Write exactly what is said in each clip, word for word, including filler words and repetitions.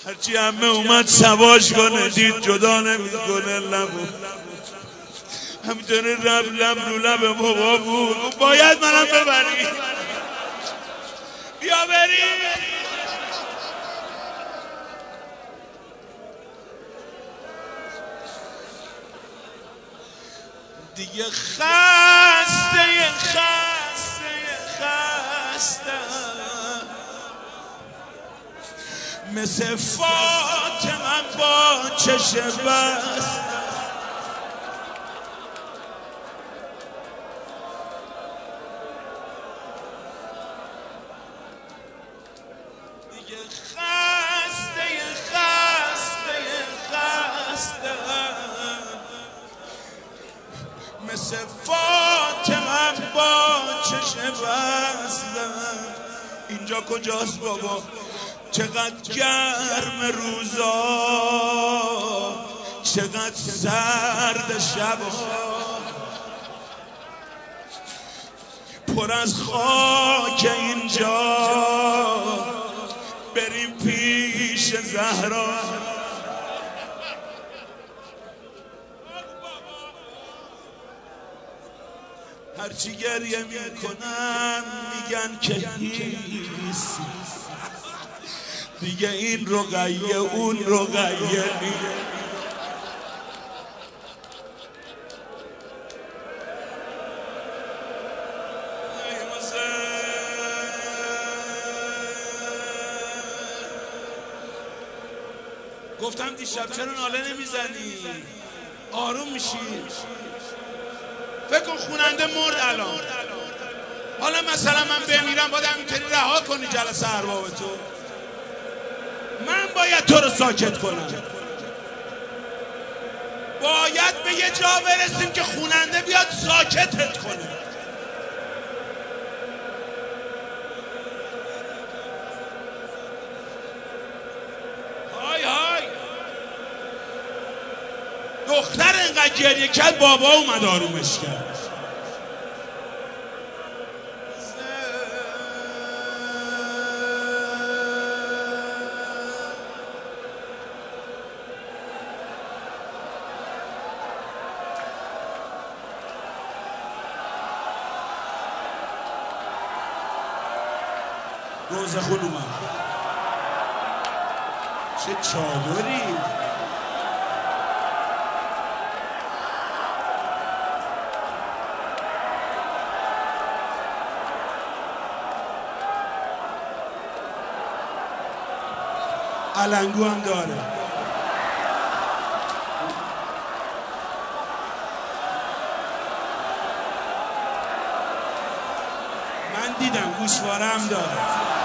هرچی همه اومد سواش کنه دید جدا نمیکنه لبو همینطوری رب لب رو لب بابا بود باید منم ببری بیا بری دیگه خسته خسته خسته مثل فاطمه با چشم بست دیگه خسته خسته خسته مثل فاطمه با چشم بستم. اینجا کجاست بابا؟ چقدر گرم روزا، چقدر سرد شبا، پر از خاک اینجا. بریم پیش زهرا. هرچی گریه میکنم میگن که هیست دیگه، این رقیه اون رقیه نیست. گفتم دیشب چرا ناله نمیزنی؟ آروم میشی؟ فکر کن خوننده مرد الان. حالا مثلا من بمیرم باید همینطوری رها کنی جلسه ارباب تو؟ من باید تو رو ساکت کنم. باید به یه جا برسیم که خوننده بیاد ساکتت کنه. های های دختر اینقدر گریه کرد بابا اومد آرومش کرد. روز خود اومد. چه چادری؟ علنگو هم داره. من دیدم گوشواره هم داره.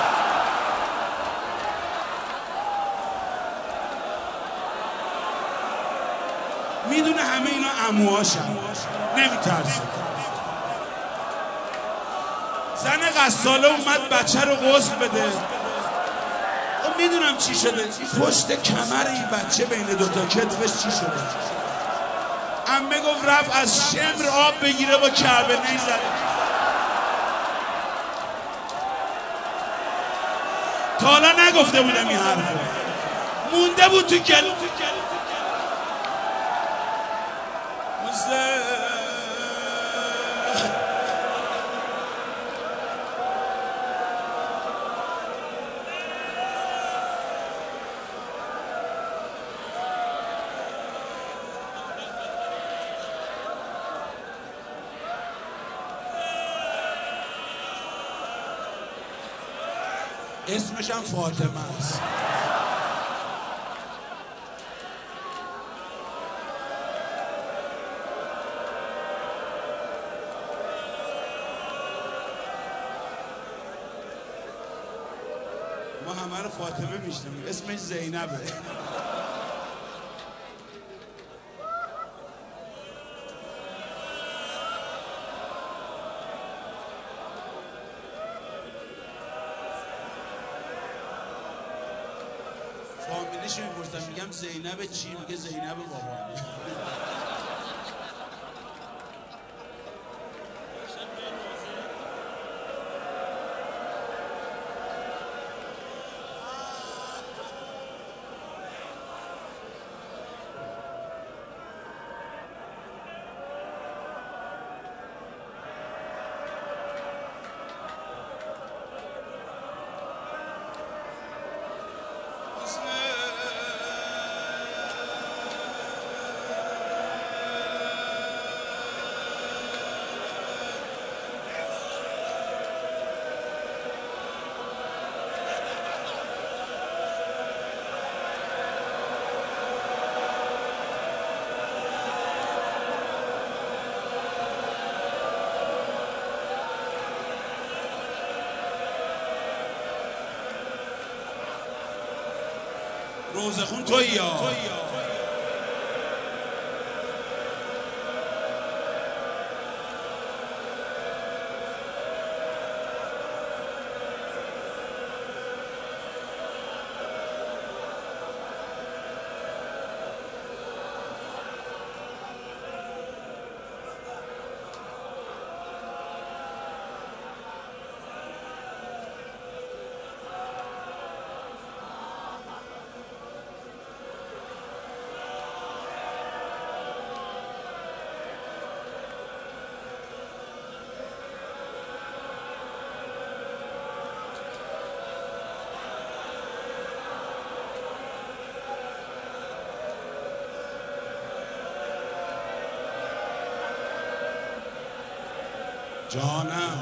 میدونه همه اینا عموهاشن، نمیترسه. زن غساله اومد بچه رو غسل بده. خب میدونم چی شده. پشت کمر این بچه بین دوتا کتفش چی شده. عمه گفت رفت از شمر آب بگیره با کعبه نیزده. تا حالا نگفته بودم این حرفو. مونده بود تو گلو. اسمش هم فاطمه است. ما همه رو فاطمه میشنیم. اسمش زینبه. فامیلیش میپرسم میگم زینب چی؟ میگه زینب بابا. روزخون توی یا جانم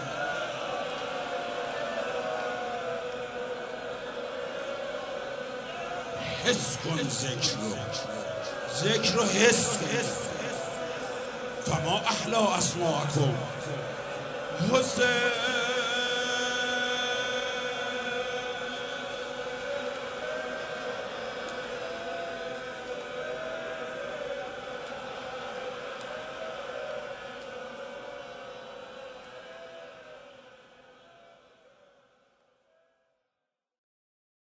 حس کن ذکر رو ذکر رو حس کن فما احلا اسماءکم حسین